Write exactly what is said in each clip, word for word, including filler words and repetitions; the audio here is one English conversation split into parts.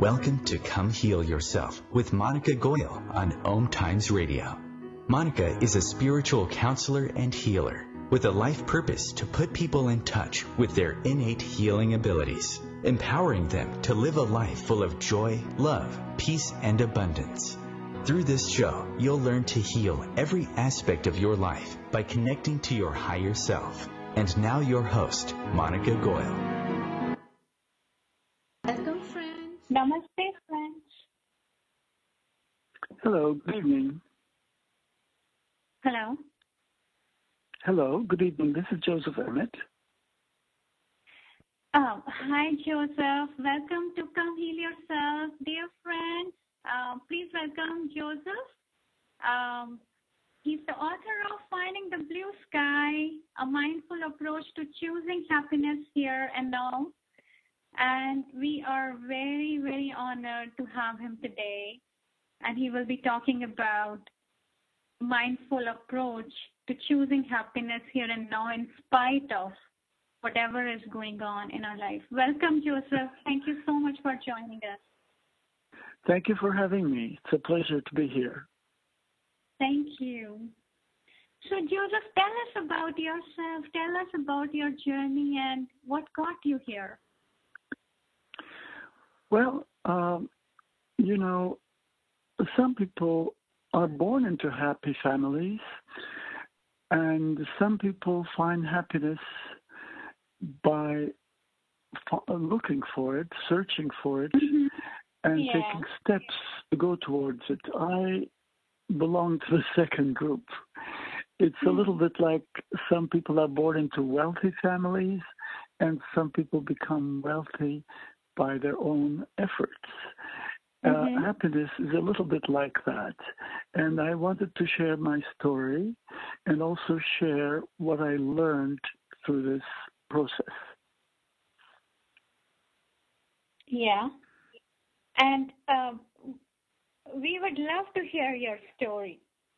Welcome to Come Heal Yourself with Monica Goyle on Om Times Radio. Monica is a spiritual counselor and healer with a life purpose to put people in touch with their innate healing abilities, empowering them to live a life full of joy, love, peace, and abundance. Through this show, you'll learn to heal every aspect of your life by connecting to your higher self. And now your host, Monica Goyle. Welcome, friends. Namaste, friends. Hello, good evening. Hello. Hello, good evening. This is Joseph Emmett. Oh, hi, Joseph. Welcome to Come Heal Yourself, dear friends. Uh, please welcome Joseph. Um, he's the author of Finding the Blue Sky, a mindful approach to choosing happiness here and now. And we are very, very honored to have him today. And he will be talking about mindful approach to choosing happiness here and now in spite of whatever is going on in our life. Welcome, Joseph. Thank you so much for joining us. Thank you for having me. It's a pleasure to be here. Thank you. So, Joseph, tell us about yourself. Tell us about your journey and what got you here. Well, um, you know, some people are born into happy families, and some people find happiness by looking for it, searching for it, Mm-hmm. and Yeah. taking steps to go towards it. I belong to the second group. It's a little bit like some people are born into wealthy families, and some people become wealthy by their own efforts. Mm-hmm. Uh, happiness is a little bit like that. And I wanted to share my story and also share what I learned through this process. Yeah. And uh, we would love to hear your story.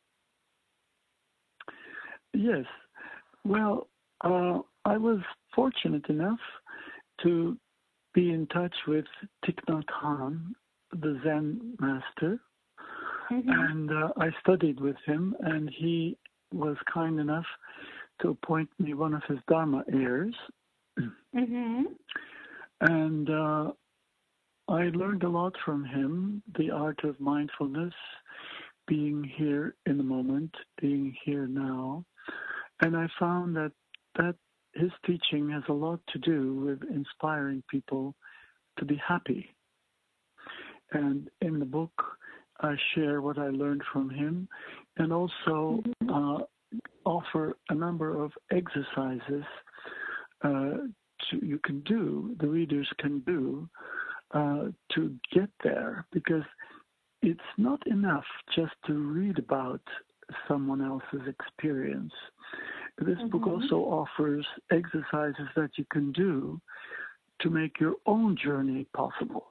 Yes. Well, uh, I was fortunate enough to be in touch with Thich Nhat Hanh, the Zen master, Mm-hmm. and uh, I studied with him, and he was kind enough to appoint me one of his Dharma heirs. Mm-hmm. And uh, I learned a lot from him, the art of mindfulness, being here in the moment, being here now. And I found that, that his teaching has a lot to do with inspiring people to be happy. And in the book, I share what I learned from him and also uh, offer a number of exercises uh, to, you can do, the readers can do, uh, to get there, because it's not enough just to read about someone else's experience. This Mm-hmm. book also offers exercises that you can do to make your own journey possible.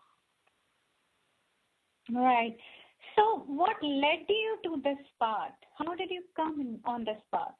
Right. So what led you to this path? How did you come in on this path?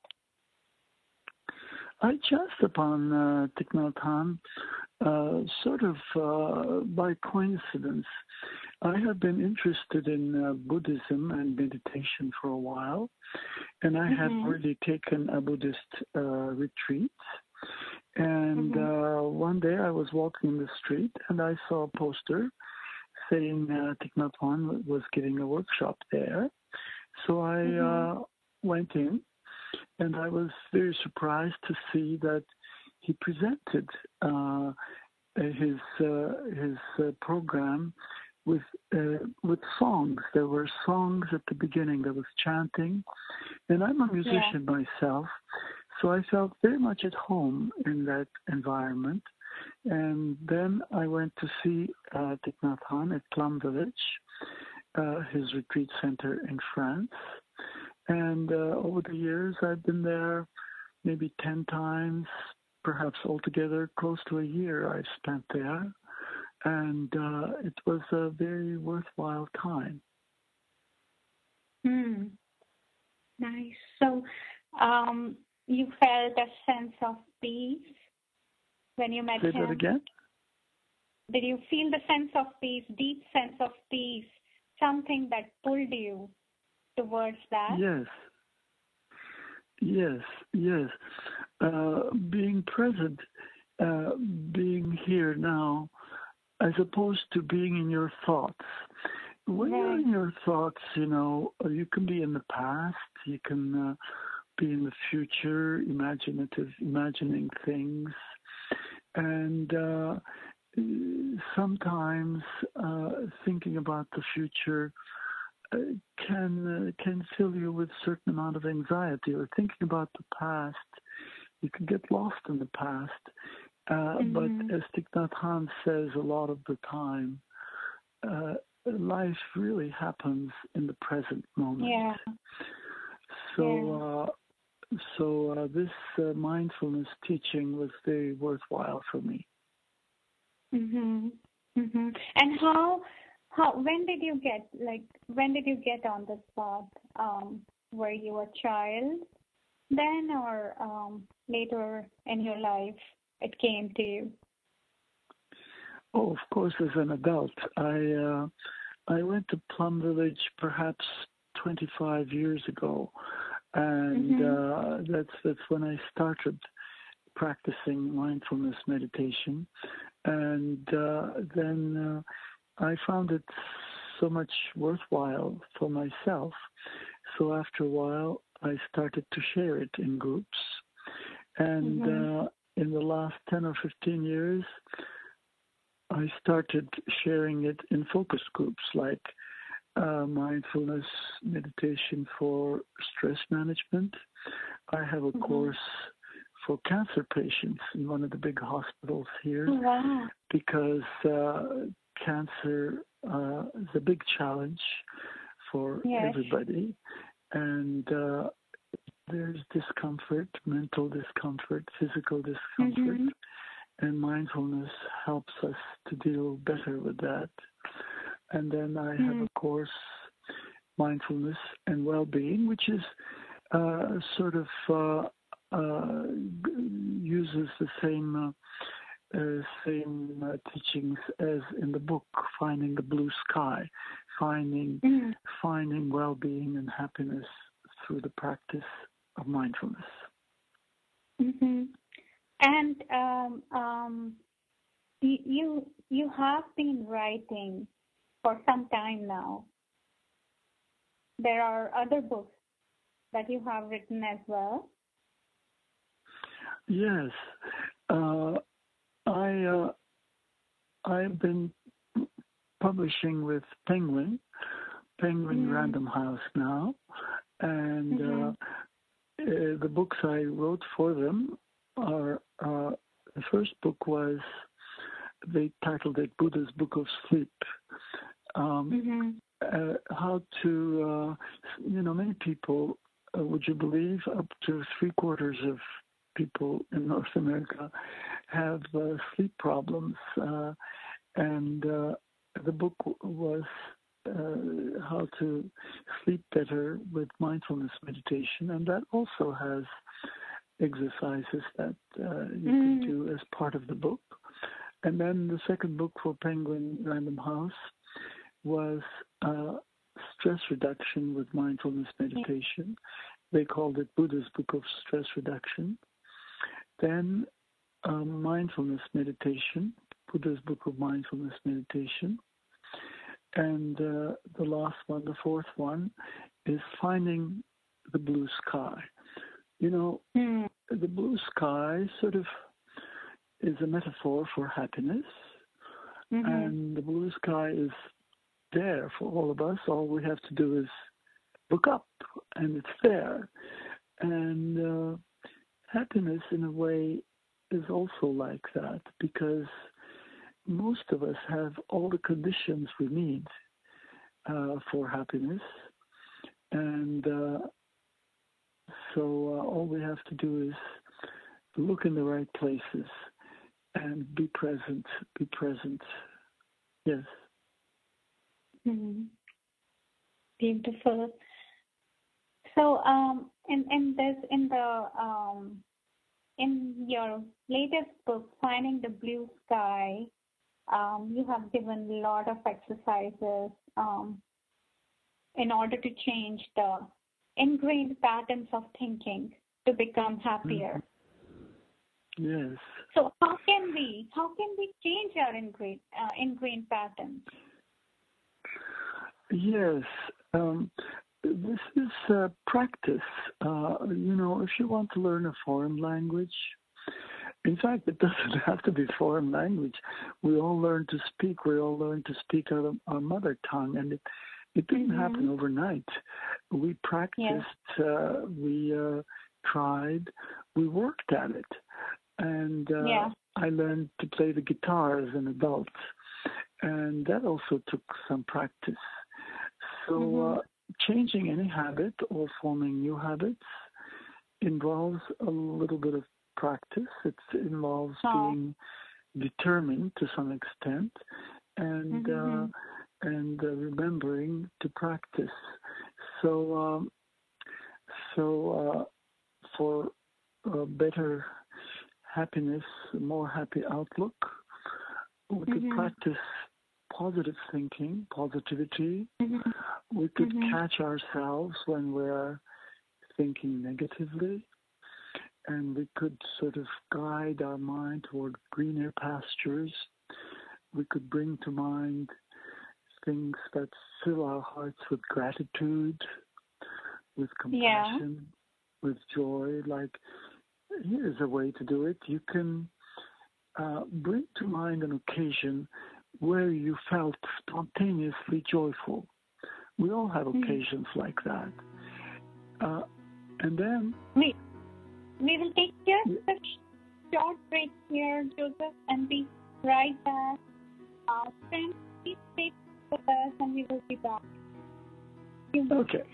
I chanced upon uh, Thich Nhat Hanh uh, sort of uh, by coincidence. I have been interested in uh, Buddhism and meditation for a while, and I had Mm-hmm. already taken a Buddhist uh, retreat. And Mm-hmm. uh, one day I was walking in the street, and I saw a poster saying uh, Thich Nhat Hanh was giving a workshop there. So I Mm-hmm. uh, went in, and I was very surprised to see that he presented uh, his uh, his uh, program with uh, with songs. There were songs at the beginning. There was chanting, and I'm a musician Yeah. myself, so I felt very much at home in that environment. And then I went to see uh, Thich Nhat Hanh at Plum Village, uh, his retreat center in France. And uh, over the years, I've been there maybe ten times, perhaps altogether close to a year I've spent there. And uh, it was a very worthwhile time. Hmm. Nice. So um, you felt a sense of peace when you met Say him? that again? Did you feel the sense of peace, deep sense of peace, something that pulled you towards that? Yes. Yes, yes. Uh, being present, uh, being here now, as opposed to being in your thoughts. When Right. you're in your thoughts, you know, you can be in the past, you can uh, be in the future, imaginative, imagining things. And uh, sometimes uh, thinking about the future uh, can uh, can fill you with a certain amount of anxiety, or thinking about the past. You can get lost in the past. Uh, Mm-hmm. But as Thich Nhat Hanh says a lot of the time, uh, life really happens in the present moment. Yeah. So, Yeah. uh, so uh, this uh, mindfulness teaching was very worthwhile for me. Mhm. Mhm. And how how when did you get like when did you get on this path? Um, were you a child then, or um, later in your life it came to you? Oh, of course, as an adult, I uh, I went to Plum Village perhaps twenty-five years ago, and Mhm. uh, that's that's when I started practicing mindfulness meditation, and uh, then uh, I found it so much worthwhile for myself. So after a while, I started to share it in groups, and Mhm. uh, in the last ten or fifteen years, I started sharing it in focus groups like uh, mindfulness meditation for stress management. I have a Mhm. course for cancer patients in one of the big hospitals here, Oh, wow. because uh, cancer uh, is a big challenge for Yes. everybody. And uh, there's discomfort, mental discomfort, physical discomfort. Mhm. And mindfulness helps us to deal better with that. And then I have Mhm. a course, Mindfulness and Well-Being, which is uh, sort of uh, uh, uses the same uh, uh, same uh, teachings as in the book, Finding the Blue Sky, finding Mhm. finding well-being and happiness through the practice of mindfulness. Mhm. And um, um, you you you have been writing for some time now. There are other books that you have written as well. Yes, uh, I uh, I've been publishing with Penguin, Penguin Mm-hmm. Random House now, and Mm-hmm. uh, uh, the books I wrote for them are uh, the first book was they titled it Buddha's Book of Sleep. Um, Mm-hmm. uh, how to, uh, you know, many people, uh, would you believe, up to three quarters of people in North America have uh, sleep problems. Uh, and uh, the book was uh, how to sleep better with mindfulness meditation. And that also has exercises that uh, you Mm-hmm. can do as part of the book. And then the second book for Penguin Random House was uh, stress reduction with mindfulness meditation. They called it Buddha's Book of Stress Reduction. Then um, mindfulness meditation, Buddha's Book of Mindfulness Meditation. And uh, the last one, the fourth one, is Finding the Blue Sky. You know, Mm-hmm. the blue sky sort of is a metaphor for happiness. Mm-hmm. And the blue sky is there for all of us. All we have to do is look up, and it's there. And uh, happiness, in a way, is also like that, because most of us have all the conditions we need uh, for happiness. And uh, so uh, all we have to do is look in the right places and be present, be present. Yes. Mm-hmm. Beautiful. So, um, in in this in the um in your latest book, Finding the Blue Sky, Um, you have given a lot of exercises um, in order to change the ingrained patterns of thinking to become happier. Yes. So how can we how can we change our ingrained uh, ingrained patterns? Yes. Um, this is uh, practice. Uh, you know, if you want to learn a foreign language, in fact, it doesn't have to be foreign language. We all learn to speak. We all learn to speak our, our mother tongue, and it it didn't mm-hmm. happen overnight. We practiced. Yes. Uh, we uh, tried. We worked at it, and uh, yeah. I learned to play the guitar as an adult, and that also took some practice. So mm-hmm. uh, changing any habit or forming new habits involves a little bit of practice. It involves oh. being determined to some extent, and mm-hmm. uh, and uh, remembering to practice. So um, so uh, for a better happiness, a more happy outlook, we mm-hmm. could practice positive thinking, positivity. Mm-hmm. We could mm-hmm. catch ourselves when we're thinking negatively, and we could sort of guide our mind toward greener pastures. We could bring to mind things that fill our hearts with gratitude, with compassion, yeah. with joy. Like, here's a way to do it. You can uh, bring to mind an occasion where you felt spontaneously joyful. We all have occasions mm-hmm. like that. Uh, and then... We, we will take just a short break here, Joseph, and be right back. Uh, friends, please stay with us and we will be back. Okay.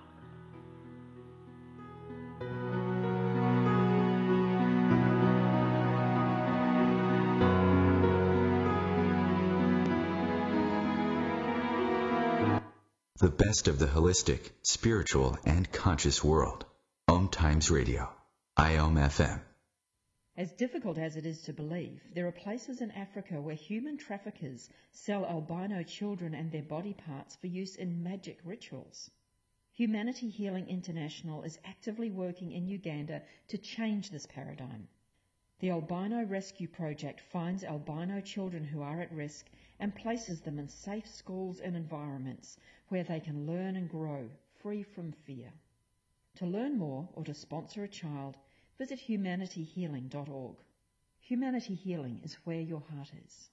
The best of the holistic, spiritual, and conscious world. Om Times Radio. I O M F M. As difficult as it is to believe, there are places in Africa where human traffickers sell albino children and their body parts for use in magic rituals. Humanity Healing International is actively working in Uganda to change this paradigm. The Albino Rescue Project finds albino children who are at risk and places them in safe schools and environments where they can learn and grow free from fear. To learn more or to sponsor a child, visit humanity healing dot org. Humanity Healing is where your heart is.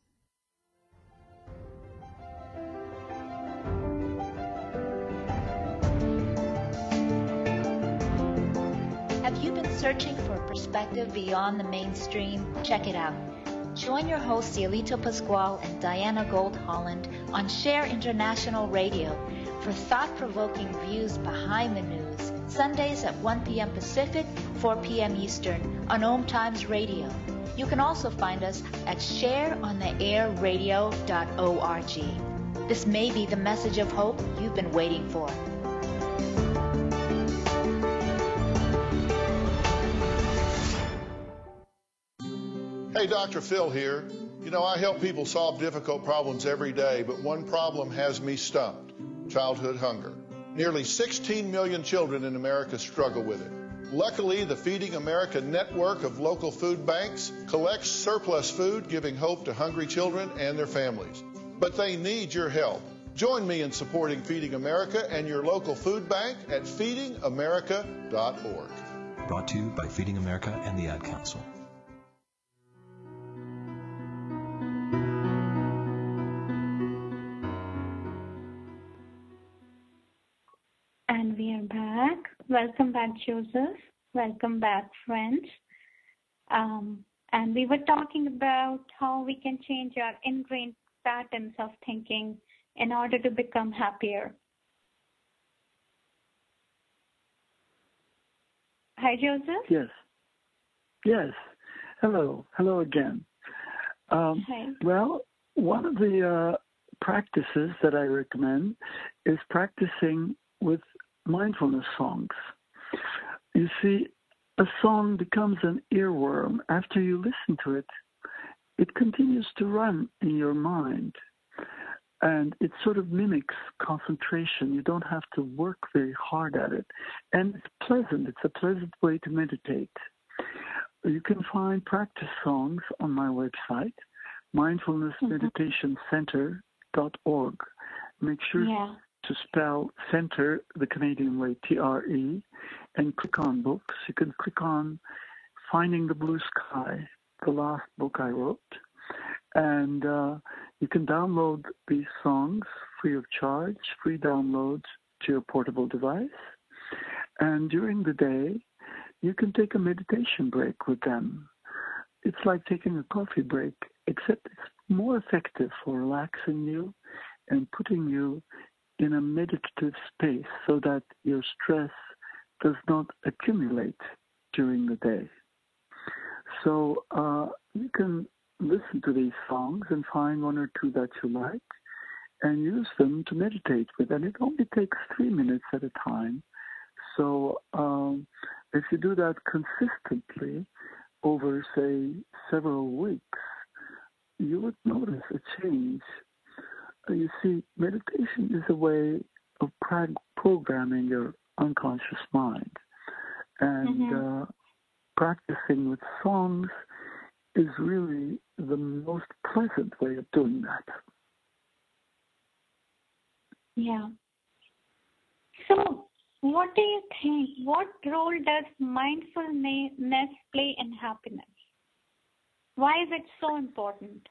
Have you been searching for a perspective beyond the mainstream? Check it out. Join your hosts Cielito Pascual and Diana Gold Holland on Share International Radio for thought-provoking views behind the news, Sundays at one p.m. Pacific, four p.m. Eastern on Om Times Radio. You can also find us at share on the air radio dot org. This may be the message of hope you've been waiting for. Hey, Doctor Phil here. You know, I help people solve difficult problems every day, but one problem has me stumped: childhood hunger. Nearly sixteen million children in America struggle with it. Luckily, the Feeding America network of local food banks collects surplus food, giving hope to hungry children and their families. But they need your help. Join me in supporting Feeding America and your local food bank at feeding america dot org. Brought to you by Feeding America and the Ad Council. And we are back. Welcome back, Joseph. Welcome back, friends. Um, and we were talking about how we can change our ingrained patterns of thinking in order to become happier. Hi, Joseph. Yes. Yes. Hello. Hello again. Um, Hi. Well, one of the uh, practices that I recommend is practicing with mindfulness songs. You see, a song becomes an earworm after you listen to it, it continues to run in your mind. And it sort of mimics concentration. You don't have to work very hard at it. And it's pleasant. It's a pleasant way to meditate. You can find practice songs on my website, mindfulness meditation center dot org. Make sure yeah. to spell center the Canadian way, T R E, and click on books. You can click on Finding the Blue Sky, the last book I wrote. And uh, you can download these songs free of charge, free downloads to your portable device. And during the day, you can take a meditation break with them. It's like taking a coffee break, except it's more effective for relaxing you and putting you in a meditative space so that your stress does not accumulate during the day. So uh, you can listen to these songs and find one or two that you like and use them to meditate with. And it only takes three minutes at a time. So um, if you do that consistently over, say, several weeks, you would notice a change. You see, meditation is a way of prag- programming your unconscious mind. And mm-hmm. uh, practicing with songs is really the most pleasant way of doing that. Yeah. So, what do you think? What role does mindfulness play in happiness? Why is it so important?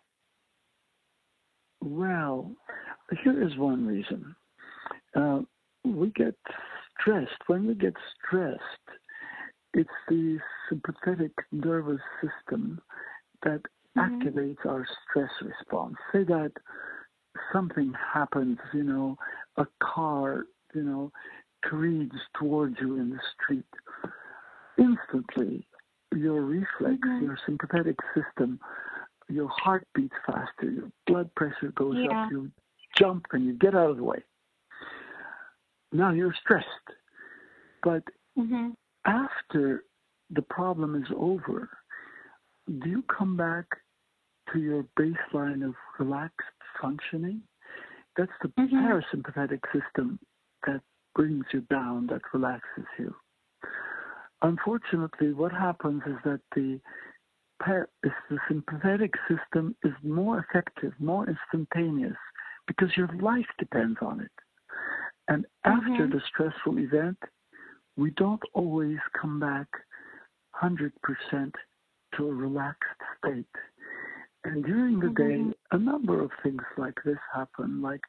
Well, here is one reason. Uh, we get stressed. When we get stressed, it's the sympathetic nervous system that mm-hmm. activates our stress response. Say that something happens, you know, a car, you know, careens towards you in the street. Instantly, your reflex, mm-hmm. your sympathetic system, your heart beats faster, your blood pressure goes yeah. up, you jump and you get out of the way. Now you're stressed. But mm-hmm. after the problem is over, do you come back to your baseline of relaxed functioning? That's the mm-hmm. parasympathetic system that brings you down, that relaxes you. Unfortunately, what happens is that the, par- is the sympathetic system is more effective, more instantaneous, because your life depends on it. And after mm-hmm. the stressful event, we don't always come back one hundred percent to a relaxed state. And during the mm-hmm. day, a number of things like this happen, like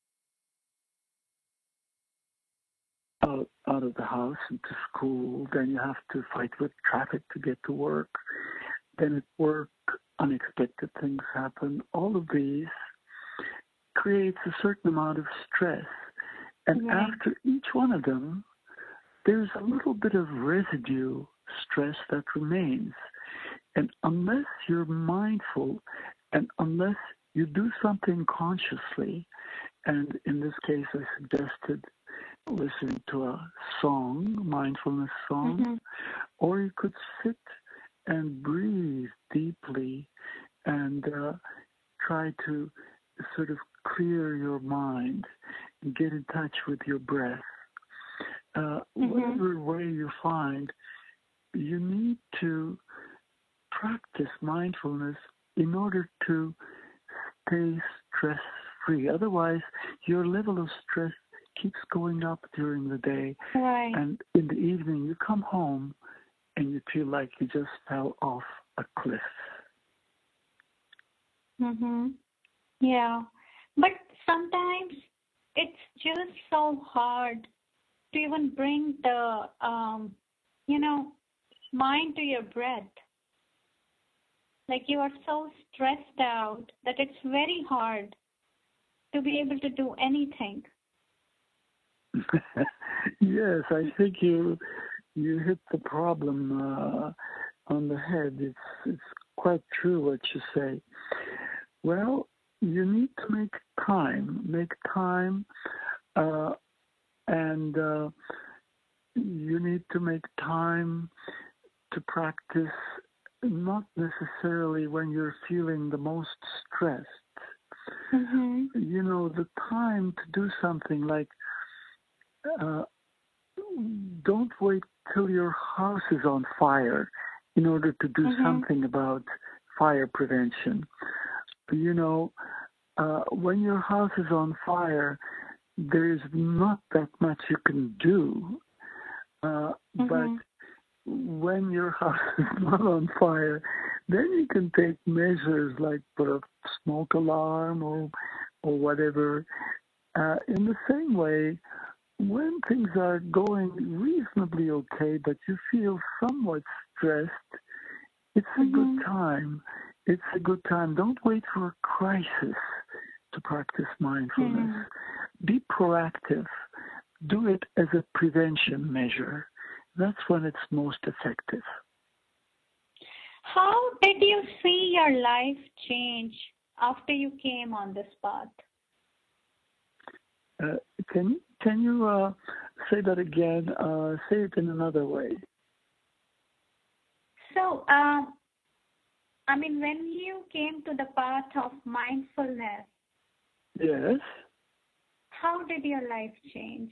out, out of the house and to school, then you have to fight with traffic to get to work. Then at work, unexpected things happen. All of these creates a certain amount of stress. And yeah. after each one of them, there's a little bit of residue stress that remains. And unless you're mindful and unless you do something consciously, and in this case I suggested listening to a song, mindfulness song, mm-hmm. or you could sit and breathe deeply and uh, try to sort of clear your mind and get in touch with your breath. Uh, mm-hmm. Whatever way you find, you need to practice mindfulness in order to stay stress-free. Otherwise, your level of stress keeps going up during the day. Right. And in the evening, you come home and you feel like you just fell off a cliff. Mm-hmm. Yeah. But sometimes it's just so hard to even bring the, um, you know, mind to your breath. Like you are so stressed out that it's very hard to be able to do anything. Yes, I think you you hit the problem uh, on the head. It's it's quite true what you say. Well, you need to make time, make time, uh, and uh, you need to make time to practice not necessarily when you're feeling the most stressed. Mm-hmm. You know, the time to do something like, uh, don't wait till your house is on fire in order to do Mm-hmm. something about fire prevention. You know, uh, when your house is on fire, there's not that much you can do. Uh, Mm-hmm. But when your house is not on fire, then you can take measures like put a smoke alarm or or whatever. Uh, in the same way, when things are going reasonably okay, but you feel somewhat stressed, it's a Mm-hmm. good time. It's a good time. Don't wait for a crisis to practice mindfulness. Mm-hmm. Be proactive. Do it as a prevention measure. That's when it's most effective. How did you see your life change after you came on this path? Uh, can can you uh, say that again? Uh, say it in another way. So, uh, I mean, when you came to the path of mindfulness, Yes. how did your life change?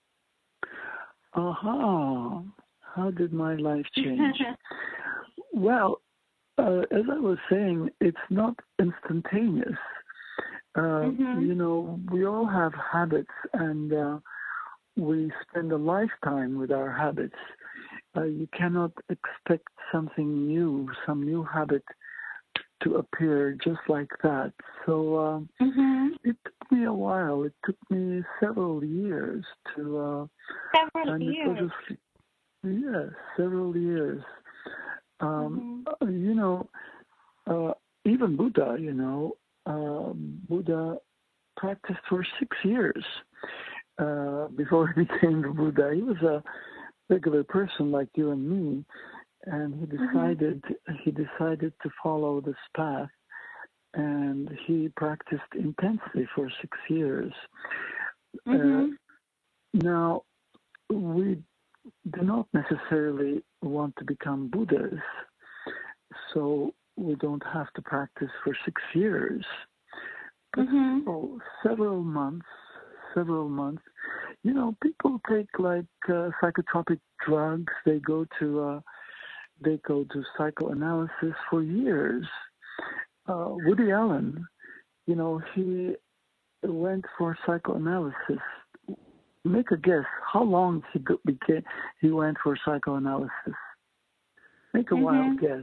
Aha. How did my life change? Well, uh, as I was saying, it's not instantaneous. Uh, Mm-hmm. You know, we all have habits, and uh, we spend a lifetime with our habits. Uh, you cannot expect something new, some new habit to appear just like that. So um, Mm-hmm. it took me a while. It took me several years to. Uh, Several and years. it was just, yes, several years. Um, Mm-hmm. You know, uh, even Buddha, you know, uh, Buddha practiced for six years uh, before he became the Buddha. He was a regular person like you and me, and he decided mm-hmm. he decided to follow this path, and he practiced intensely for six years. Mm-hmm. Uh, now, we do not necessarily want to become Buddhas, so we don't have to practice for six years. But Mm-hmm. oh, several months, several months. You know, people take like uh, psychotropic drugs. They go to uh, they go to psychoanalysis for years. Uh, Woody Allen, you know, he went for psychoanalysis. Make a guess how long he became he went for psychoanalysis. Make a Mm-hmm. wild guess.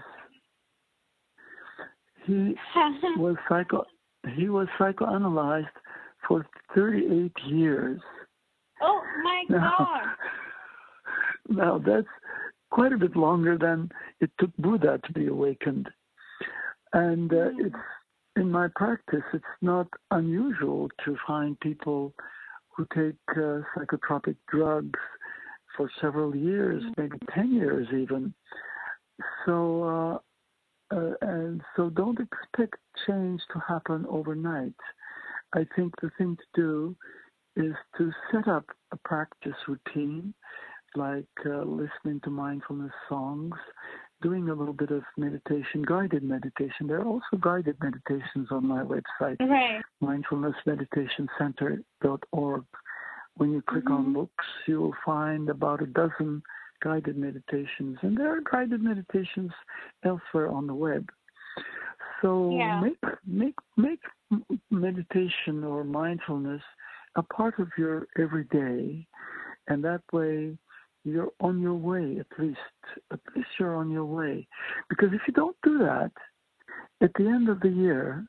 He was psycho he was psychoanalyzed for thirty-eight years. Oh my now, God! Now that's quite a bit longer than it took Buddha to be awakened. And uh, mm. it's in my practice, it's not unusual to find people who take uh, psychotropic drugs for several years, mm. maybe ten years even. So, uh, uh, and so don't expect change to happen overnight. I think the thing to do is to set up a practice routine, like uh, listening to mindfulness songs, doing a little bit of meditation, guided meditation. There are also guided meditations on my website, right. mindfulness meditation center dot org. When you click mm-hmm. on books, you will find about a dozen guided meditations, and there are guided meditations elsewhere on the web. So yeah. make make make meditation or mindfulness a part of your everyday, and that way you're on your way. At least, at least you're on your way. Because if you don't do that, at the end of the year,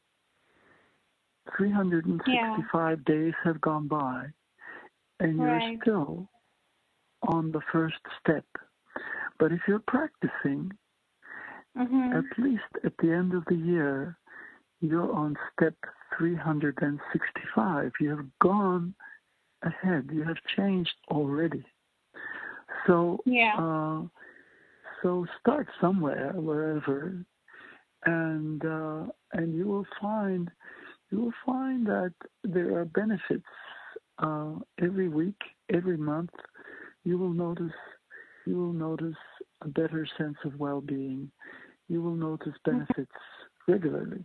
three hundred sixty-five yeah. days have gone by, and you're right. still on the first step. But if you're practicing, mm-hmm. at least at the end of the year, you're on step three hundred sixty-five. You have gone ahead. You have changed already. So, yeah. uh, so start somewhere, wherever, and uh, and you will find you will find that there are benefits uh, every week, every month. You will notice you will notice a better sense of well-being. you will notice benefits regularly.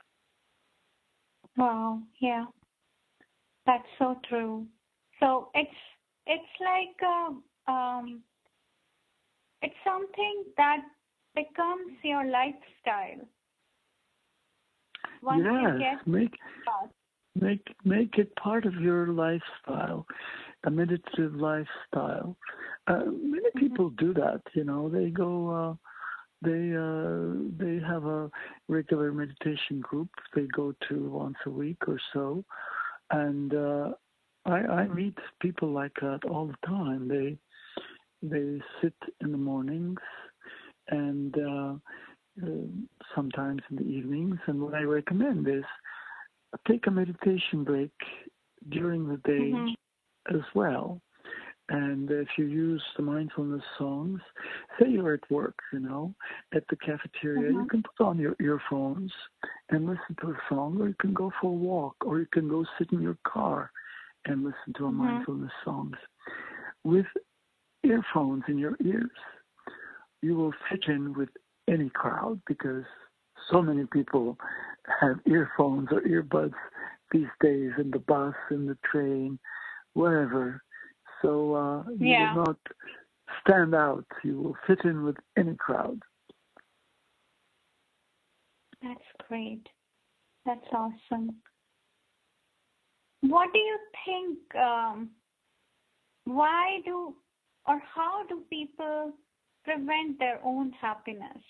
Wow, yeah, that's so true. So it's it's like uh, um, it's something that becomes your lifestyle. Once yes, you get make past. make make it part of your lifestyle, a meditative lifestyle. Uh, many people do that. You know, they go. Uh, They uh, they have a regular meditation group they go to once a week or so, and uh, I, I meet people like that all the time. They they sit in the mornings and uh, uh, sometimes in the evenings. And what I recommend is take a meditation break during the day mm-hmm. as well. And if you use the mindfulness songs, say you're at work, you know, at the cafeteria, mm-hmm. you can put on your earphones and listen to a song, or you can go for a walk, or you can go sit in your car and listen to a mm-hmm. mindfulness songs. With earphones in your ears, you will fit in with any crowd because so many people have earphones or earbuds these days in the bus, in the train, wherever. So uh, you yeah. will not stand out. You will fit in with any crowd. That's great. That's awesome. What do you think, um, why do or how do people prevent their own happiness?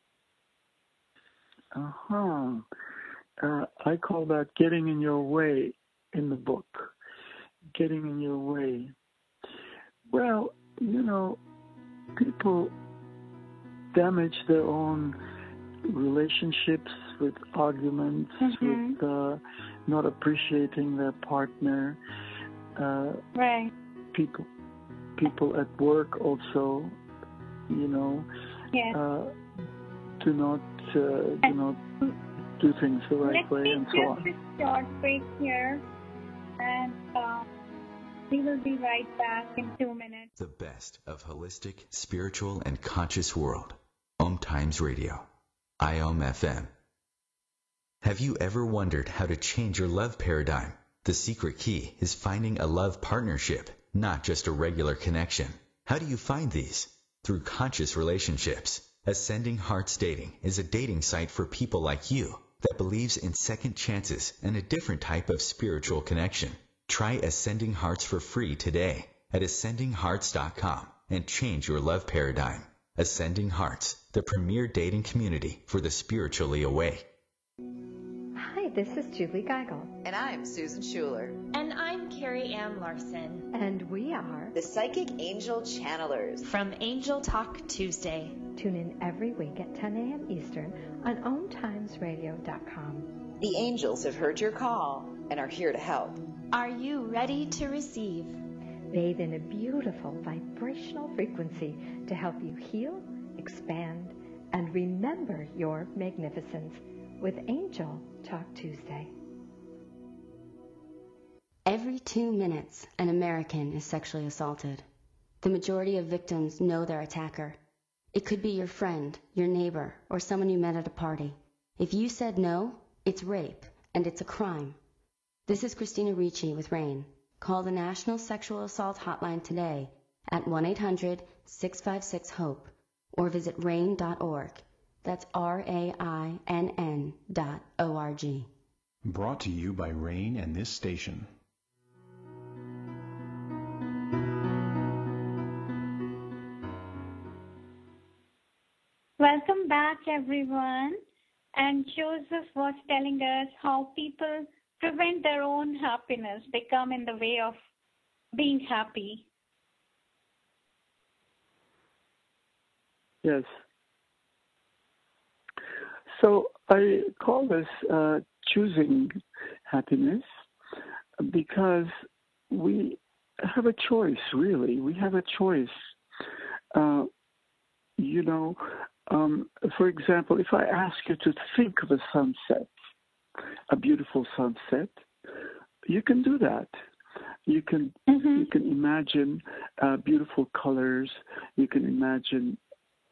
Uh-huh. Uh, I call that getting in your way in the book. Getting in your way. Well, you know, people damage their own relationships with arguments, mm-hmm. with uh, not appreciating their partner. Uh, right. People, people at work also, you know, yes. uh, do not uh, do not do things the right Let's way, and so on. Let's take just a short break here, and. Uh, We will be right back in two minutes. The best of holistic, spiritual, and conscious world. Om Times Radio. I O M F M. Have you ever wondered how to change your love paradigm? The secret key is finding a love partnership, not just a regular connection. How do you find these? Through conscious relationships. Ascending Hearts Dating is a dating site for people like you that believes in second chances and a different type of spiritual connection. Try Ascending Hearts for free today at ascending hearts dot com and change your love paradigm. Ascending Hearts, the premier dating community for the spiritually awake. Hi, this is Julie Geigel. And I'm Susan Schuler. And I'm Carrie Ann Larson. And we are the Psychic Angel Channelers from Angel Talk Tuesday. Tune in every week at ten a.m. Eastern on om times radio dot com. The angels have heard your call and are here to help. Are you ready to receive? Bathe in a beautiful vibrational frequency to help you heal, expand, and remember your magnificence with Angel Talk Tuesday. Every two minutes, an American is sexually assaulted. The majority of victims know their attacker. It could be your friend, your neighbor, or someone you met at a party. If you said no, it's rape, and it's a crime. This is Christina Ricci with RAIN. Call the National Sexual Assault Hotline today at one eight hundred six five six HOPE or visit rain dot org. That's R A I N N dot O R G. Brought to you by RAIN and this station. Welcome back, everyone. And Joseph was telling us how people prevent their own happiness, they come in the way of being happy. Yes. So I call this uh, choosing happiness because we have a choice, really. We have a choice. Uh, you know, um, for example, if I ask you to think of a sunset, a beautiful sunset, you can do that. You can mm-hmm. you can imagine uh, beautiful colors. You can imagine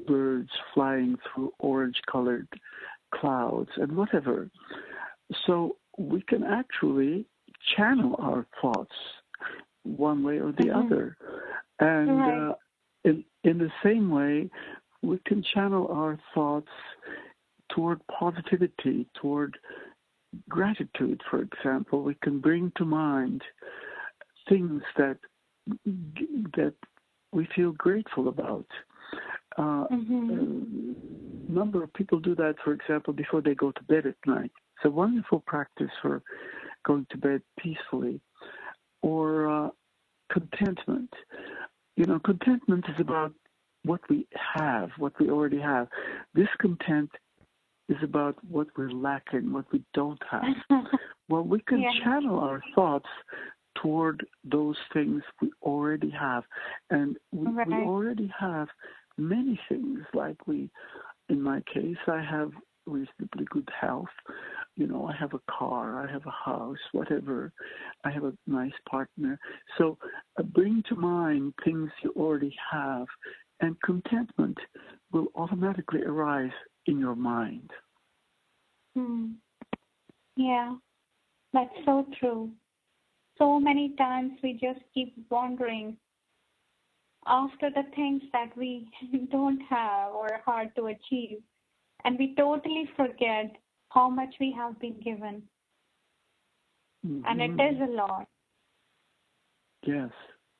birds flying through orange-colored clouds and whatever. So we can actually channel our thoughts one way or the mm-hmm. other. And right. uh, in, in the same way, we can channel our thoughts toward positivity, toward gratitude, for example. We can bring to mind things that that we feel grateful about. Uh, mm-hmm. A number of people do that, for example, before they go to bed at night. It's a wonderful practice for going to bed peacefully. Or uh, contentment. You know, contentment is about what we have, what we already have. Discontent is about what we're lacking, what we don't have. Well, we can yeah. channel our thoughts toward those things we already have. And we, right. we already have many things, like we, in my case, I have reasonably good health. You know, I have a car, I have a house, whatever. I have a nice partner. So uh, bring to mind things you already have, and contentment will automatically arise in your mind. Hmm. Yeah, that's so true. So many times we just keep wandering after the things that we don't have or are hard to achieve, and we totally forget how much we have been given. Mm-hmm. And it is a lot. Yes.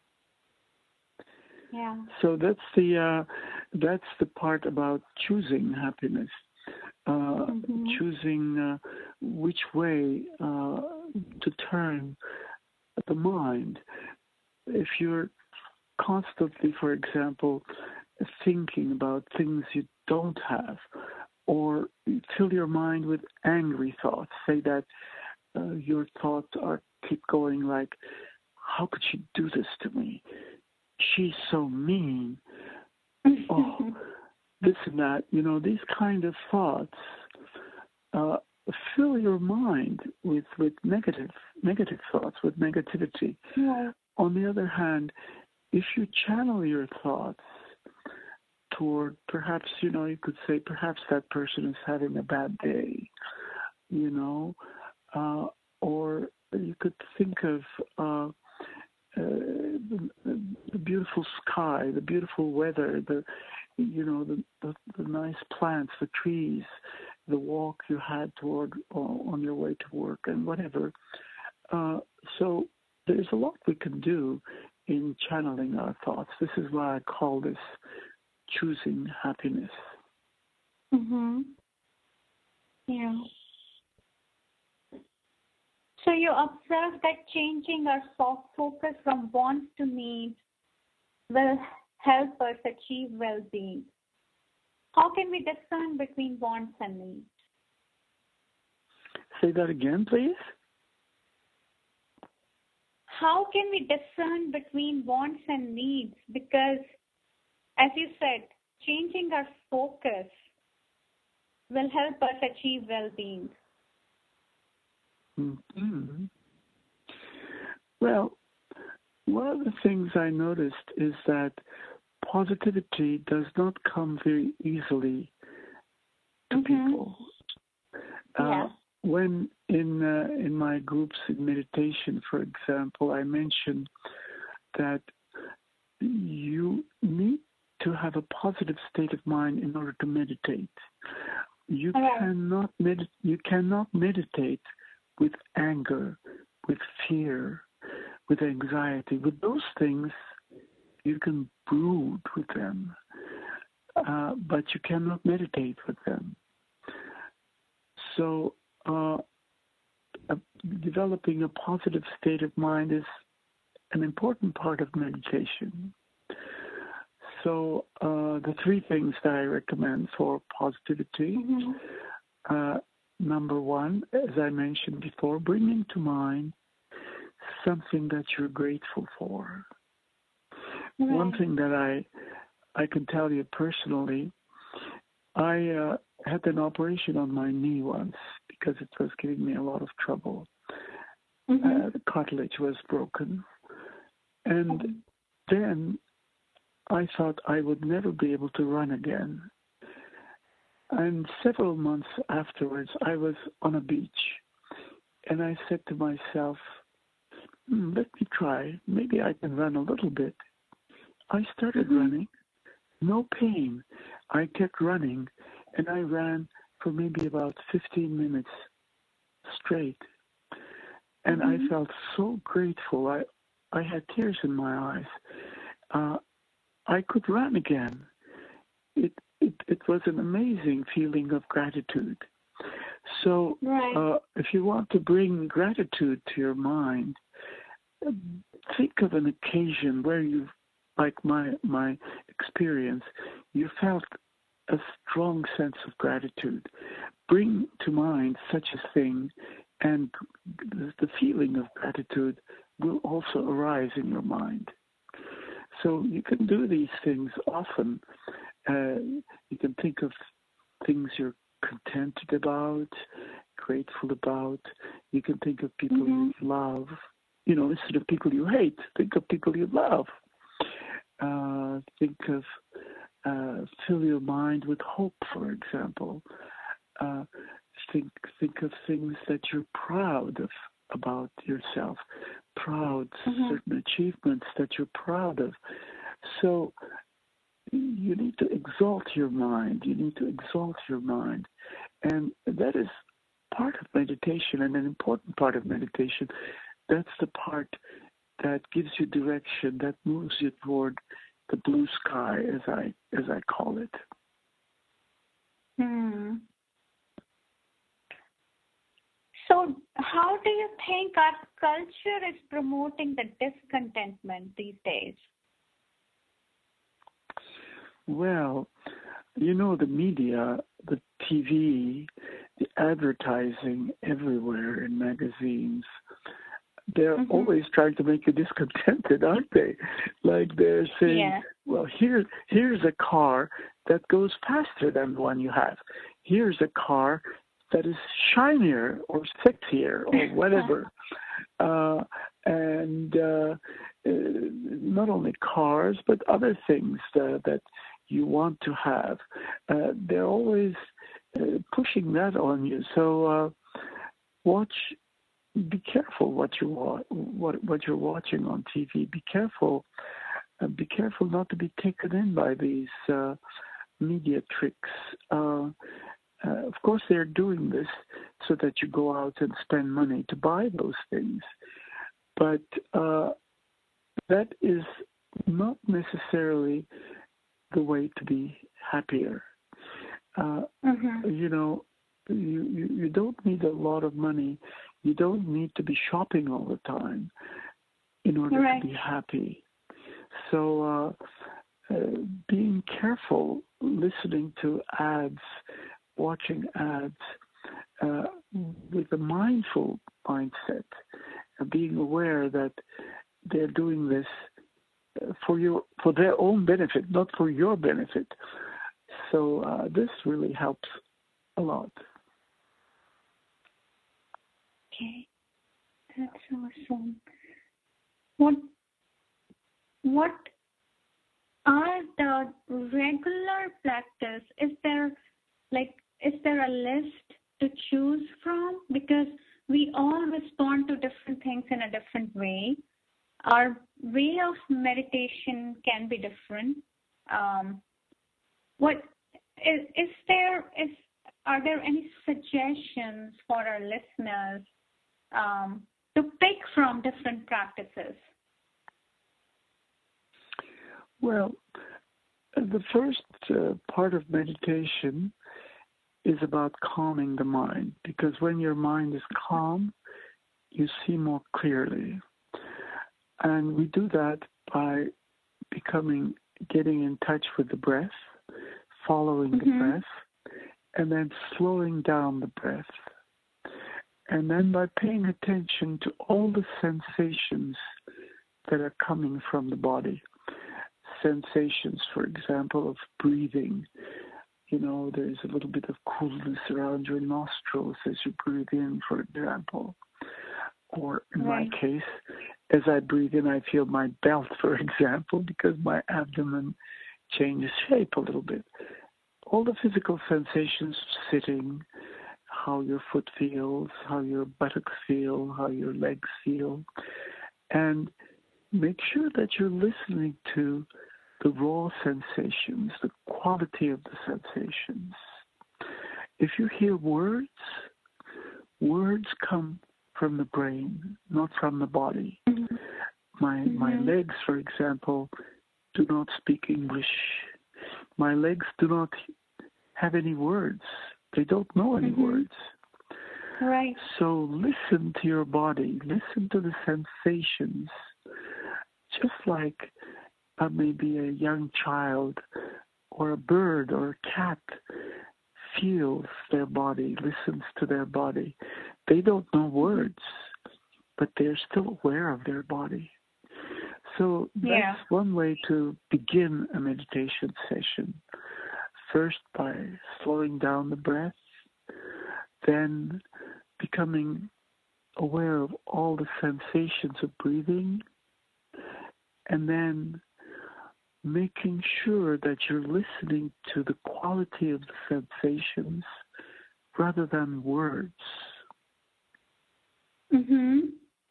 Yeah. So that's the uh, that's the part about choosing happiness, uh, mm-hmm. choosing uh, which way uh, to turn the mind. If you're constantly, for example, thinking about things you don't have, or fill your mind with angry thoughts, say that uh, your thoughts are keep going like, how could she do this to me? She's so mean. Oh, this and that. You know, these kind of thoughts uh, fill your mind with, with negative negative thoughts, with negativity. Yeah. On the other hand, if you channel your thoughts toward, perhaps, you know, you could say, perhaps that person is having a bad day, you know, uh, or you could think of uh, uh, the, the beautiful sky, the beautiful weather, the, you know, the, the, the nice plants, the trees, the walk you had toward uh, on your way to work, and whatever. Uh, so there's a lot we can do in channeling our thoughts. This is why I call this choosing happiness. Mm-hmm. Yeah. So you observe that changing our focus from wants to needs will help us achieve well-being. How can we discern between wants and needs? Say that again, please. How can we discern between wants and needs? Because, as you said, changing our focus will help us achieve well-being. Mm-hmm. Well, one of the things I noticed is that positivity does not come very easily to mm-hmm. people. Yeah. Uh, when in uh, in my groups in meditation, for example, I mentioned that you need to have a positive state of mind in order to meditate. You right. cannot med- you cannot meditate with anger, with fear, with anxiety. With those things, you can brood with them, uh, but you cannot meditate with them. So uh, uh, developing a positive state of mind is an important part of meditation. So uh, the three things that I recommend for positivity, mm-hmm. uh, number one, as I mentioned before, bringing to mind something that you're grateful for. Right. One thing that I I can tell you personally, I uh, had an operation on my knee once because it was giving me a lot of trouble. Mm-hmm. Uh, the cartilage was broken. And mm-hmm. then I thought I would never be able to run again. And several months afterwards, I was on a beach, and I said to myself, hmm, let me try. Maybe I can run a little bit. I started mm-hmm. running. No pain. I kept running, and I ran for maybe about fifteen minutes straight. And mm-hmm. I felt so grateful. I, I had tears in my eyes. Uh, I could run again. It, it it was an amazing feeling of gratitude. So right. uh, if you want to bring gratitude to your mind, think of an occasion where you, like my my experience, you felt a strong sense of gratitude. Bring to mind such a thing, and the feeling of gratitude will also arise in your mind. So you can do these things often. Uh, you can think of things you're contented about, grateful about. You can think of people mm-hmm. you love. You know, instead of people you hate, think of people you love. Uh, think of, uh, fill your mind with hope, for example. Uh, think think of things that you're proud of about yourself, proud, mm-hmm. certain achievements that you're proud of. So you need to exalt your mind. You need to exalt your mind. And that is part of meditation, and an important part of meditation. That's the part that gives you direction, that moves you toward the blue sky, as I as I call it. Hmm. So how do you think our culture is promoting the discontentment these days? Well, you know, the media, the T V, the advertising everywhere in magazines, they're mm-hmm. always trying to make you discontented, aren't they? Like they're saying, yeah. well, here, here's a car that goes faster than the one you have. Here's a car that is shinier or sexier or whatever. uh, and uh, uh, not only cars, but other things uh, that you want to have. Uh, they're always uh, pushing that on you. So uh, watch, be careful what you wa- what what you're watching on T V. Be careful. Uh, be careful not to be taken in by these uh, media tricks. Uh, Uh, of course, they're doing this so that you go out and spend money to buy those things. But uh, that is not necessarily the way to be happier. Uh, mm-hmm. You know, you, you, you don't need a lot of money. You don't need to be shopping all the time in order right. to be happy. So uh, uh, being careful, listening to ads, watching ads uh, with a mindful mindset, uh, being aware that they're doing this uh, for your for their own benefit, not for your benefit. So uh, this really helps a lot. Okay, that's awesome. What what are the regular practice? Is there like Is there a list to choose from? Because we all respond to different things in a different way. Our way of meditation can be different. Um, what is, is there? Is are there any suggestions for our listeners um, to pick from different practices? Well, the first uh, part of meditation is about calming the mind, because when your mind is calm, you see more clearly. And we do that by becoming, getting in touch with the breath, following mm-hmm. the breath, and then slowing down the breath. And then by paying attention to all the sensations that are coming from the body. Sensations, for example, of breathing. You know, there's a little bit of coolness around your nostrils as you breathe in, for example. Or in right. my case, as I breathe in, I feel my belt, for example, because my abdomen changes shape a little bit. All the physical sensations of sitting, how your foot feels, how your buttocks feel, how your legs feel. And make sure that you're listening to the raw sensations, the quality of the sensations. If you hear words, words come from the brain, not from the body. Mm-hmm. My mm-hmm. my legs, for example, do not speak English. My legs do not have any words. They don't know any mm-hmm. words. Right. So listen to your body. Listen to the sensations. Just like uh, maybe a young child or a bird or a cat feels their body, listens to their body. They don't know words, but they're still aware of their body. So that's yeah. one way to begin a meditation session. First by slowing down the breath, then becoming aware of all the sensations of breathing, and then making sure that you're listening to the quality of the sensations rather than words. Mm-hmm.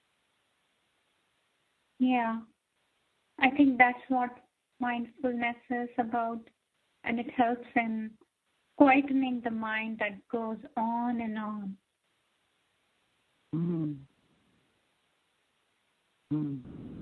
Yeah. I think that's what mindfulness is about, and it helps in quietening the mind that goes on and on. Mm. Mm.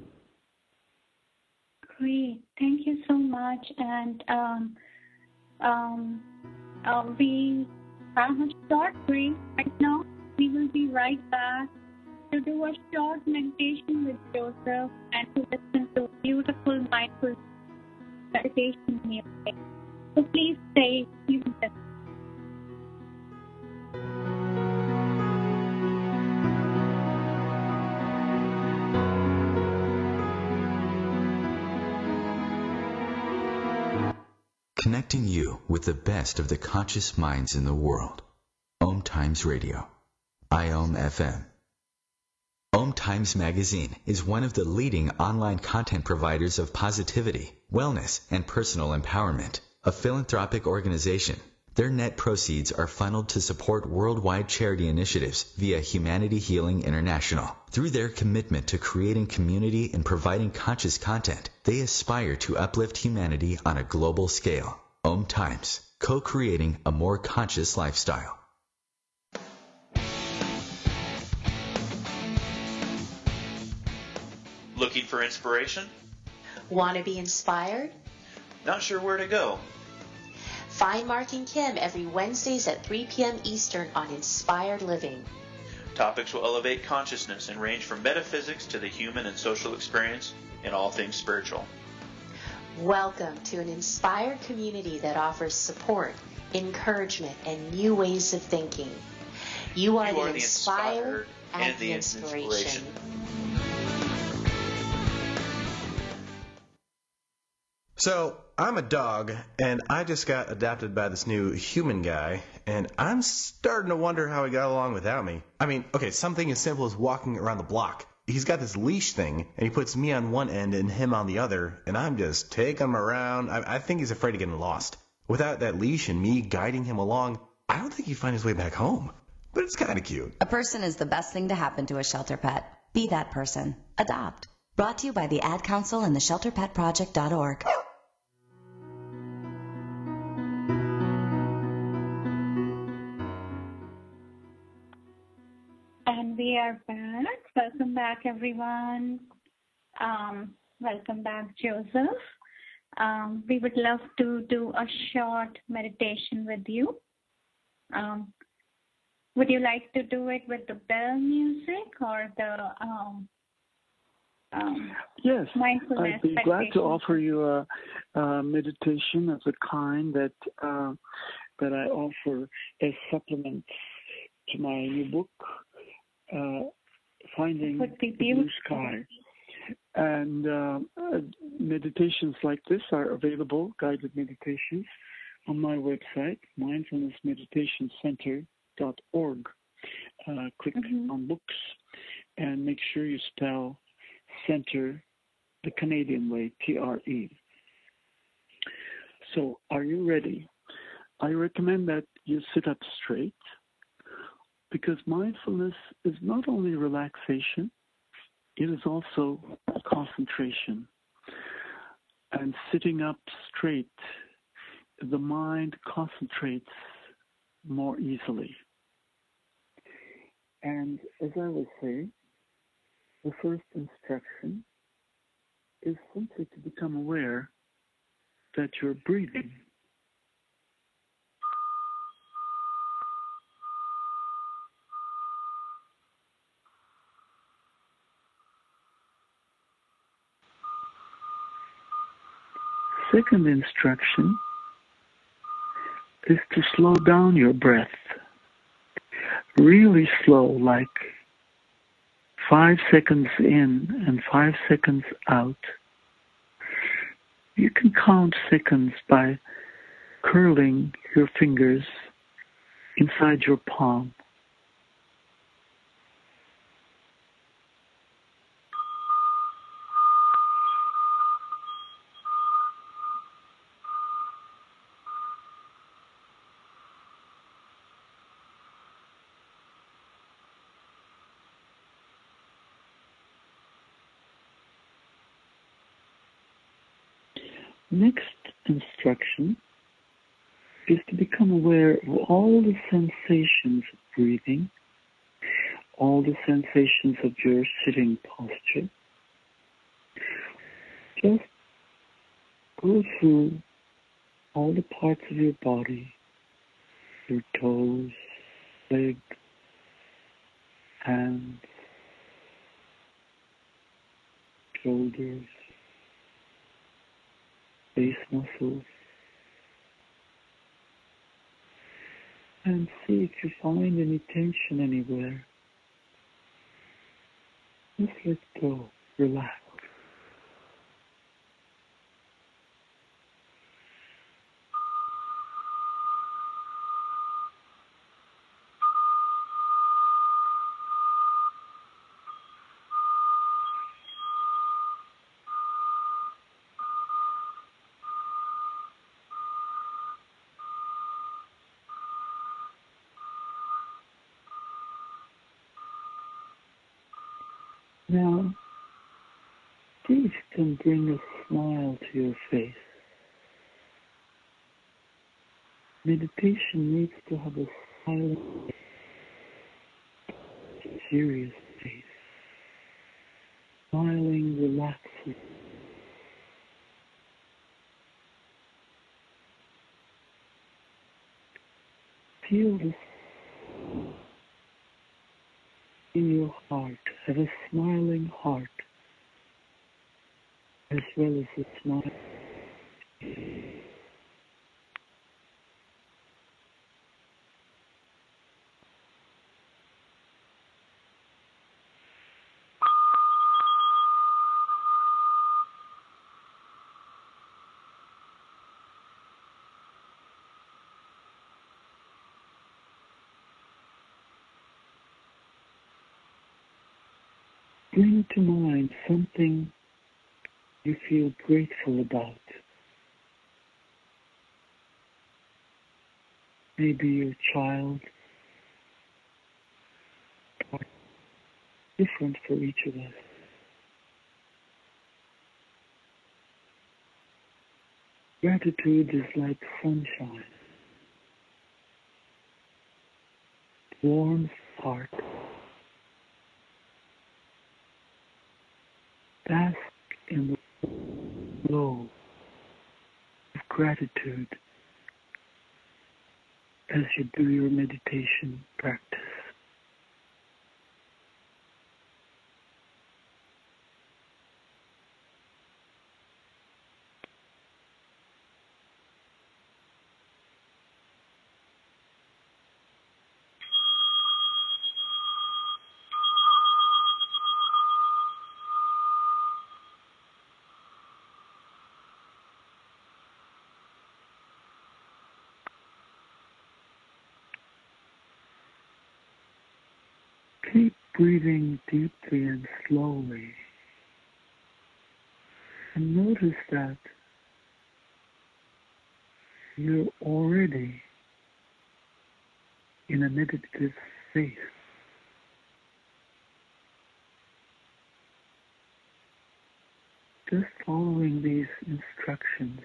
Great. Thank you so much. And um, um, uh, we have a short break right now. We will be right back to do a short meditation with Joseph and to listen to beautiful mindful meditation music. So please stay tuned. Connecting you with the best of the conscious minds in the world. Om Times Radio. I O M F M. Om Times Magazine is one of the leading online content providers of positivity, wellness, and personal empowerment. A philanthropic organization. Their net proceeds are funneled to support worldwide charity initiatives via Humanity Healing International. Through their commitment to creating community and providing conscious content, they aspire to uplift humanity on a global scale. Om Times, co-creating a more conscious lifestyle. Looking for inspiration? Want to be inspired? Not sure where to go? Find Mark and Kim every Wednesdays at three p.m. Eastern on Inspired Living. Topics will elevate consciousness and range from metaphysics to the human and social experience and all things spiritual. Welcome to an inspired community that offers support, encouragement, and new ways of thinking. You are, you the, are the inspired, inspired and, and the the inspiration. inspiration. So, I'm a dog, and I just got adopted by this new human guy, and I'm starting to wonder how he got along without me. I mean, okay, something as simple as walking around the block. He's got this leash thing, and he puts me on one end and him on the other, and I'm just taking him around. I, I think he's afraid of getting lost. Without that leash and me guiding him along, I don't think he'd find his way back home. But it's kind of cute. A person is the best thing to happen to a shelter pet. Be that person. Adopt. Brought to you by the Ad Council and the shelter pet project dot org. And we are back. Welcome back, everyone. Um, welcome back, Joseph. Um, we would love to do a short meditation with you. Um, would you like to do it with the bell music or the um, um, yes, mindfulness I'd be meditation? glad to offer you a, a meditation of the kind that uh, that I offer as supplements to my new book, uh, Finding the Blue Sky. And uh, uh, meditations like this are available, guided meditations, on my website, mindfulness meditation center dot org. Uh, click mm-hmm. on books and make sure you spell center the Canadian way, T R E. So are you ready? I recommend that you sit up straight, because mindfulness is not only relaxation, it is also concentration. And sitting up straight, the mind concentrates more easily. And as I was saying, the first instruction is simply to become aware that you're breathing. Second instruction is to slow down your breath. Really slow, like five seconds in and five seconds out. You can count seconds by curling your fingers inside your palm. Next instruction is to become aware of all the sensations of breathing, all the sensations of your sitting posture. Just go through all the parts of your body, your toes, legs, hands, shoulders, face muscles, and see if you find any tension anywhere. Just let go, relax. Now, see if you can bring a smile to your face. Meditation needs to have a silent, serious face. Smiling, relaxing. Feel this in your heart. Have a smiling heart, as well as a smile. Bring to mind something you feel grateful about. Maybe your child, or different for each of us. Gratitude is like sunshine. It warms the heart. Bask in the glow of gratitude as you do your meditation practice. Keep breathing deeply and slowly And notice that you're already in a meditative state. Just following these instructions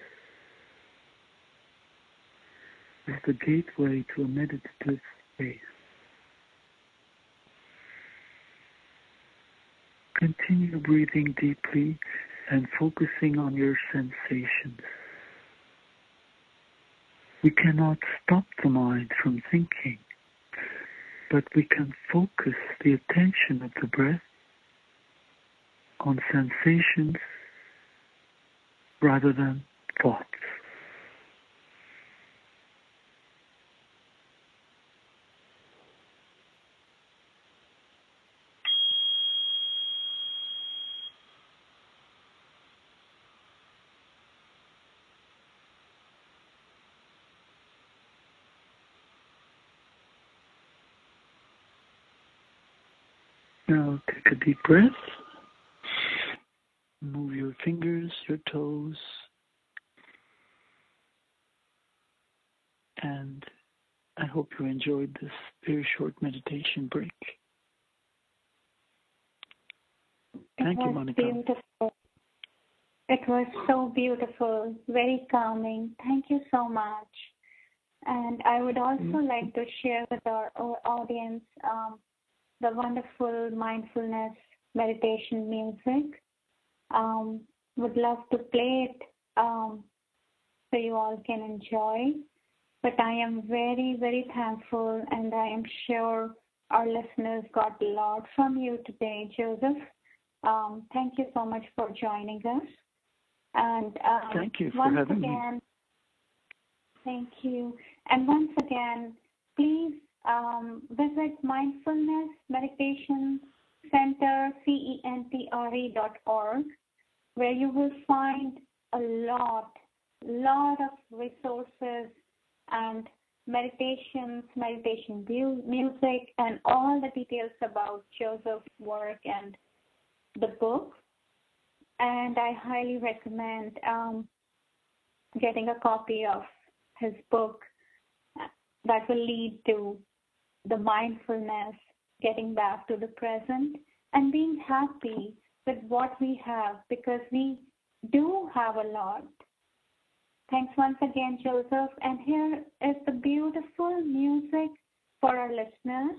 is the gateway to a meditative space. Continue breathing deeply and focusing on your sensations. We cannot stop the mind from thinking, but we can focus the attention of the breath on sensations rather than thoughts. Now take a deep breath. Move your fingers, your toes, and I hope you enjoyed this very short meditation break. Thank you, Monica. It was beautiful. It was so beautiful, very calming. Thank you so much. And I would also mm-hmm. like to share with our, our audience um, the wonderful mindfulness meditation music. Um, would love to play it um, so you all can enjoy. But I am very, very thankful, and I am sure our listeners got a lot from you today, Joseph. Um, thank you so much for joining us. And um, thank you for once having again, me. Thank you. And once again, please um, visit Mindfulness Meditation Center, C E N T R E dot org, where you will find a lot, lot of resources and meditations, meditation view, music, and all the details about Joseph's work and the book. And I highly recommend um, getting a copy of his book that will lead to the mindfulness, getting back to the present, and being happy with what we have, because we do have a lot. Thanks once again, Joseph. And here is the beautiful music for our listeners.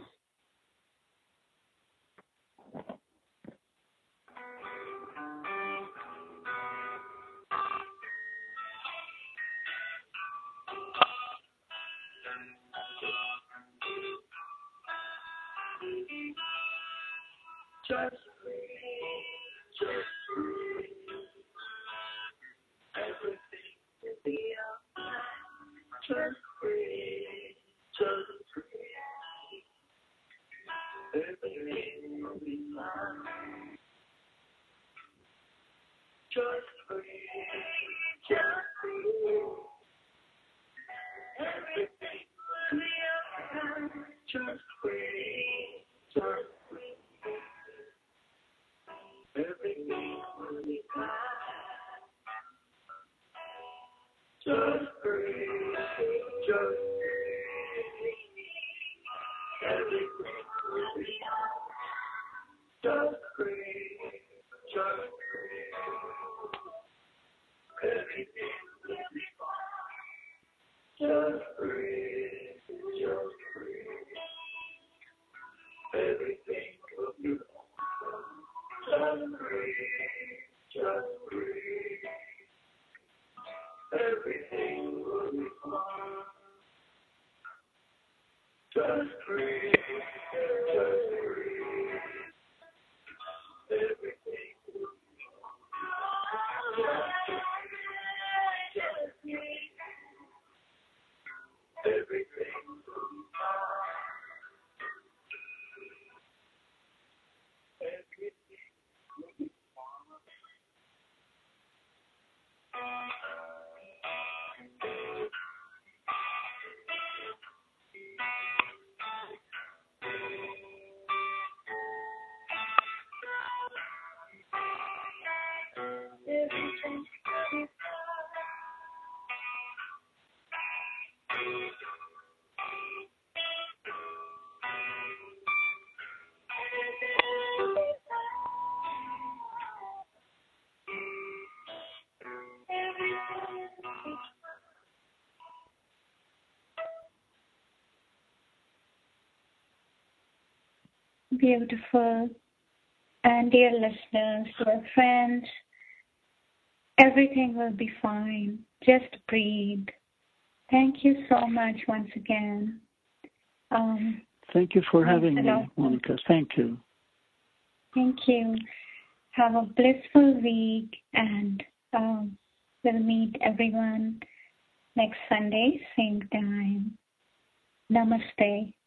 Just breathe, just breathe. Everything will be alright. Just breathe, just breathe. Everything will be fine. Just breathe, just breathe. Everything will be alright. Just breathe, just breathe. Everything will be fine. Just breathe, just breathe. Everything will be fine. Just breathe, just breathe. Everything will be fine. Just breathe, just breathe. Everything will be fine. Just breathe, just breathe. Everything will be fine. Just breathe, just breathe. Everything will be fine. Just breathe, everything will be fine. Everything. Beautiful. And dear listeners, dear friends, everything will be fine. Just breathe. Thank you so much once again. Um, Thank you for having a me, lot. Monica. Thank you. Thank you. Have a blissful week, and um, we'll meet everyone next Sunday, same time. Namaste.